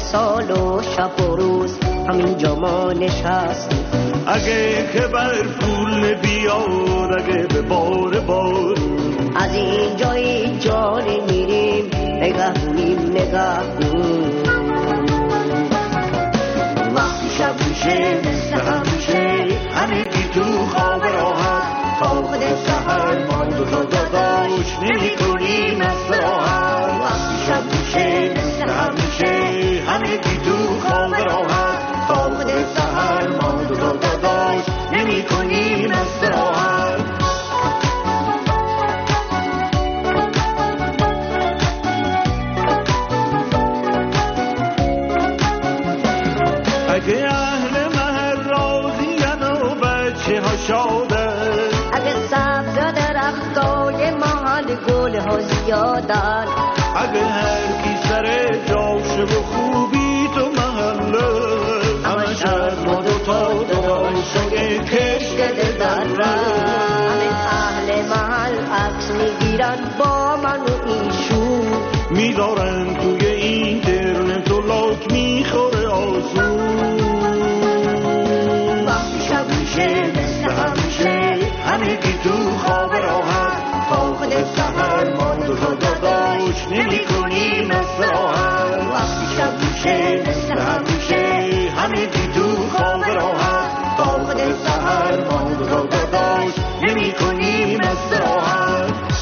سال و شب و روز همینجا ما نشستیم. اگه که بر پول بیاد، اگه به بار از این جای جان میریم، نگهونیم وقتی شب میشه مثل همیشه، همگی تو خواب راحت، تا خود سحر ما دوتا داداش نمی کنیم استراحت. وقتی شب میشه مثل همیشه، همگی تو خواب راحت، تا خود سحر ما دوتا داداش نمی کنیم استراحت. اگه اهل محل راضین و بچه ها شاده، اگه سبز درختای محل گل ها زیادن، اگه هر کی سر جاشه و خوبی تو محله، همش از ما دوتا داشته کشک دل دره. همه اهل محل عکس میگیرن با من و ایشون، میدارن